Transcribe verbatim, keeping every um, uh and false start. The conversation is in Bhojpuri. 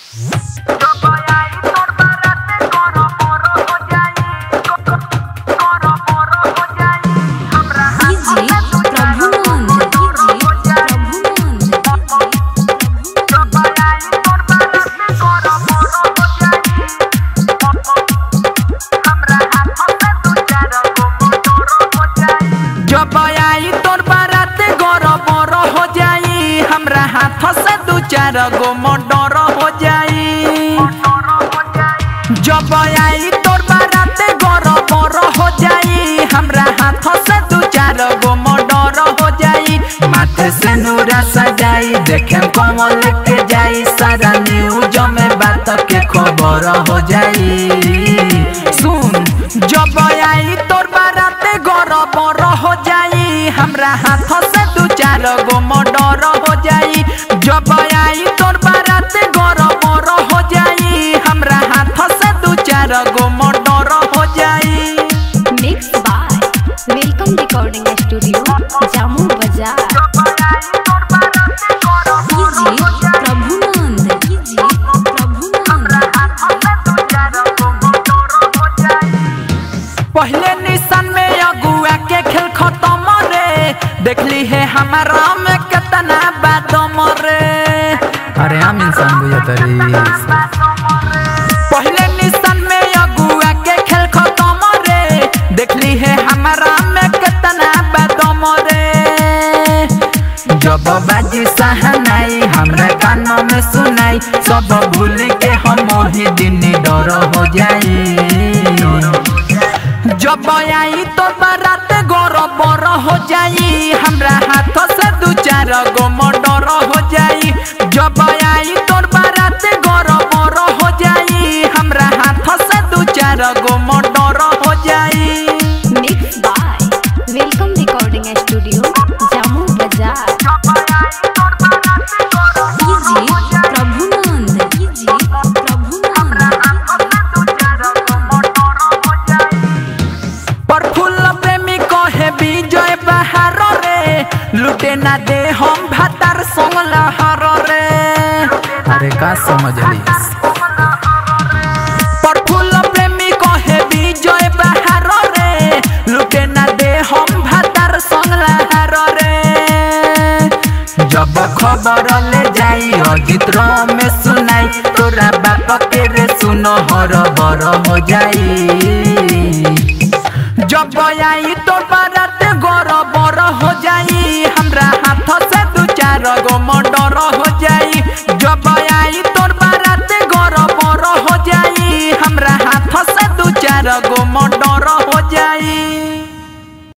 जब आई तोर बारात गोरो बोरो हो जाई, हमरा हाथ से दू चार गो मर्डर हो जाई। जब आई तोर बारात गोरो बोरो हो जाई, हमरा हाथ से दू चार गो मर्डर हो जाई। माथे से नूरा सजाई देखे कमल के जाई, सारा न्यूज में बात के खबर हो जाई। सुन जब आई तोर बारात गोरो बोरो हो जाई, हमरा हाथ से दू चार गो मर्डर हो जाई। जब आई तोर बारात गोरो बोरो हो जाई, हमरा हाथ से दू चार गो मर्डर हो जाई। Mix by welcome recording studio Jamu बाजार। पहले निशान में अगुआ के खेल खत्म रे, देखली है हमारा में कितना बादम रे। अरे हम इंसान बुझतरी। पहले निशान में अगुआ के खेल खत्म रे, देखली है हमारा में कितना बादम रे। जब बाजी सहनाई हमरा कानों में सुनाई, सब भूल के हम ही दिन डर हो जाई। जब आई तो बारात गोरो बोरो हो जाई, हमरा हाथ से दू चार गो मर्डर हो जाई। जब आई तोर बारात गोरो बोरो हो जाई, हमरा हाथ से दू चार गो मर्डर हो जाई। Mix by welcome recording studio Jamu बाजार। लुटे ना दे हम भातार संग लहर रे। अरे का समझ ली प्रफुल्ल प्रेमी कहे विजय बहार रे, लुटे ना दे हम भातार संग लहर रे। जब खबर ले जाई अजित में सुनाई, तोरा बाप के रे सुनो हर बर हो जाई। जब आई तो बारात गोरो बोरो हो जाई, हमरा हाथ से दू चार गो मर्डर हो जाई। जब आई तोर बारात गोरो बोरो हो जाई, हमरा हाथ से दू चार गो मर्डर हो जाई।